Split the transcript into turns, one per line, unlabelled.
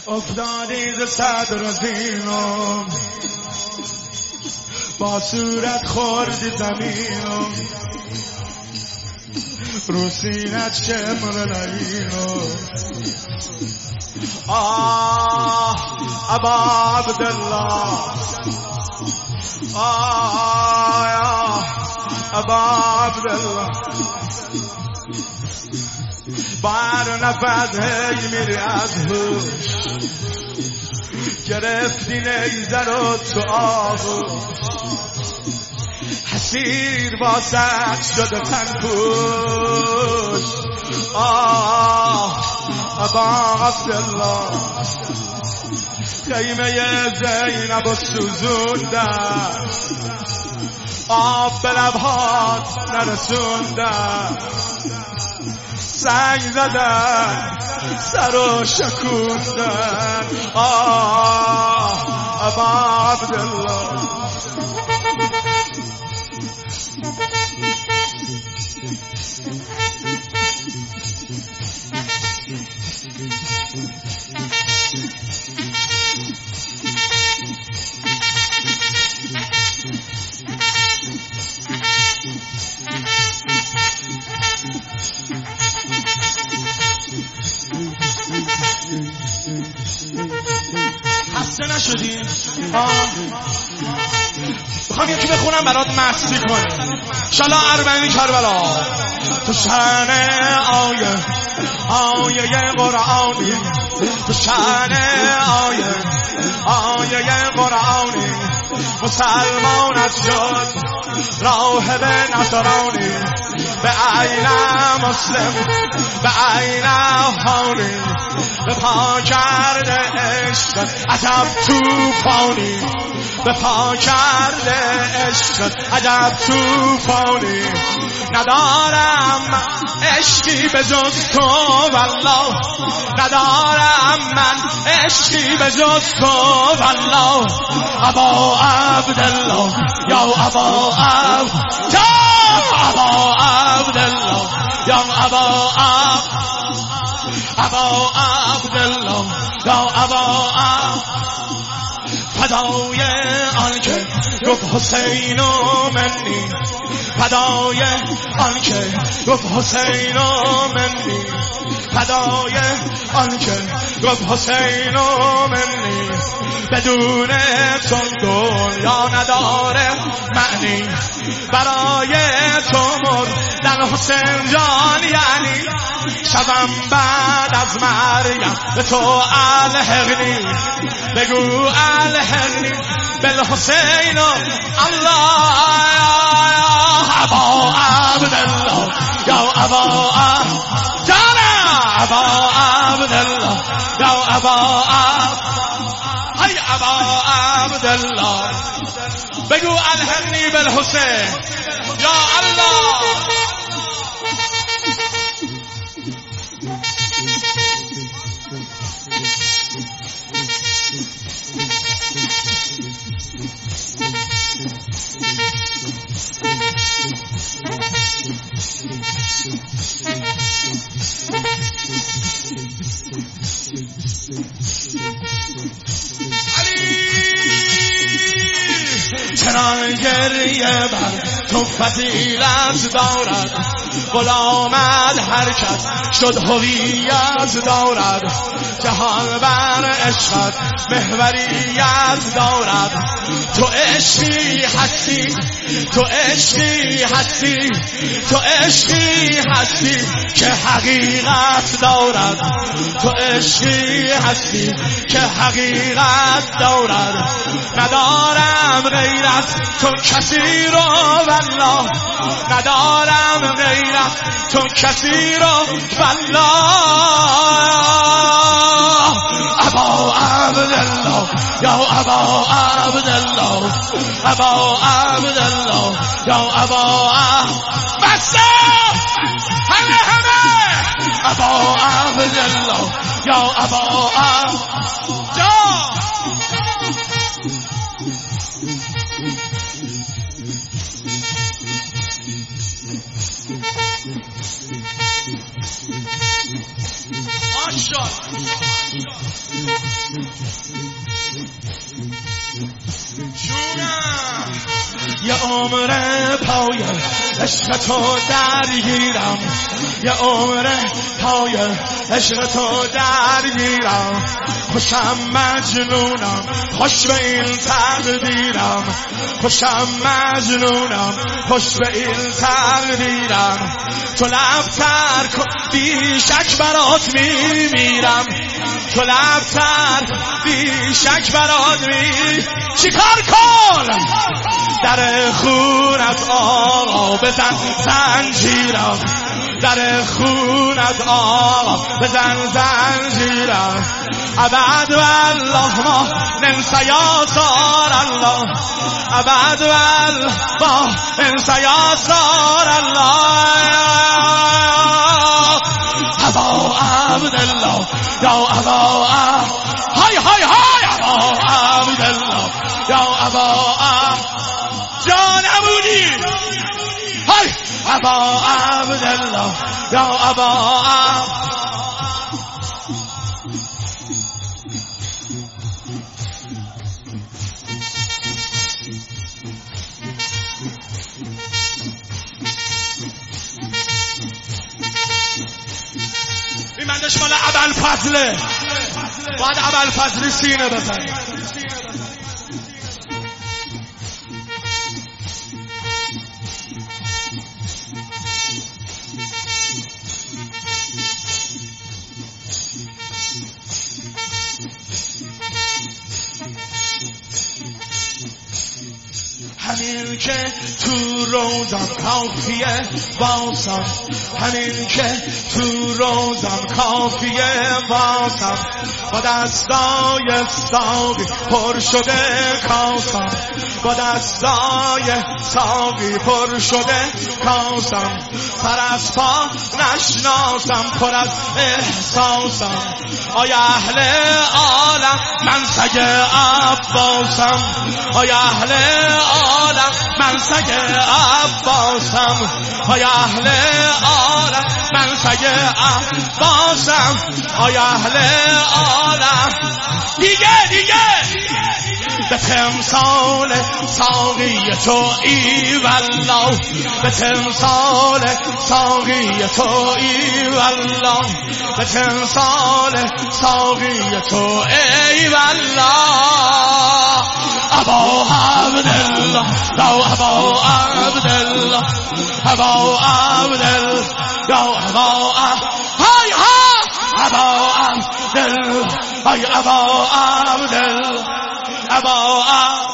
افتادی ز صدر زینم با صورت خوردی زمینم رو سینت شمر لعینم ابا عبدالله یا ابا عبدالله بار نفذ هی میری از هوش گرفتی نیزه رو تو آغوش حسیر با سخت شده تن پوش ابا عبدالله خیمه زینب و سوزوندن آب به لبهات نرسوندن سنگ زدن سر و شکوندن ابا عبدالله خسته نشدی؟ میخوام یکی بخونم برات مستی کنی شالا اربعین کربلا تو شأن آیه قرآنی تو شأن آیه قرآنی مسلمانت شد راهب نصرانی به عین مسلم به عین هانی به پا کرده عشقت عجب توفانی به پا کرده عشقت عجب توفانی ندارم عشقی به جز تو والله ندارم من عشقی به جز تو والله ابا عبدالله یا ابا عبدالله یا ابا عبدالله یا ابا فدای آنکه گفت حسین و منی فدای آنکه گفت حسین و منی فدای آنکه گفت حسین و منی بدون تو دنیا نداره معنی برای تو مردن حسین جان یعنی شبم بعد از مریم به تو الحقنی بگو الحقنی بالحسین الله ابا عبدالله یا ابا ابا عبدالله یا ابا ای ابا عبدالله بگو الحقنی بالحسین یا الله چرا گریه بر تو فضیلت دارد غلامت هر کس شد هویت دارد جهان بر عشقت محوریت دارد تو عشقی هستی تو عشقی هستی تو عشقی هستی که حقیقت دارد تو عشقی هستی که حقیقت دارد ندارم غیر از تو کسی رو والله ندارم غیر از تو کسی رو والله ابا عبدالله یا ابا عبدالله ابا عبدالله یا ابا بسه همه ابا عبدالله یا ابا یه عمر پای عشق تو درگیرم، یه عمر پای عشق تو درگیرم، خوشم مجنونم خوش به این تقدیرم، خوشم مجنونم خوش به این تقدیرم، تو لبتر کن بی شک برات میمیرم، تو لبتر بی شک برات چیکار کن در خونت آقا بزن زنجیرم، در خونت آقا بزن زنجیرم، ابد والله ما ننسى یا صار الله، ابد والله ما ننسى یا صار الله، ابا عبدالله یا ابا های های های، ابا عبدالله یا ابا جانمونی های، ابا عبدالله یا ابا این مندش مال ابوالفضله، باید ابوالفضل سینه بزنی. همین که تو روزم کافیه واسم، همین که تو روزم کافیه واسم، با دستای ساقی پر شده کاسم، با دستای ساقی پر شده کاسم، سر از پا نشناسم پر از احساسم، آیا اهل عالم من سگ عباسم، آیا اهل عالم من سگ عباسم، آیا اهل عالم من سگ عباسم، آیا اهل عالم دیگه به تمثال ساقی تو ای والله، به تمثال ساقی تو ای والله، به تمثال ساقی تو ای والله، ابا عبدالله یا ابا عبدالله، ابا عبدالله یا ابا های ها، ابا عبدالله ای ابا عبدالله، ابا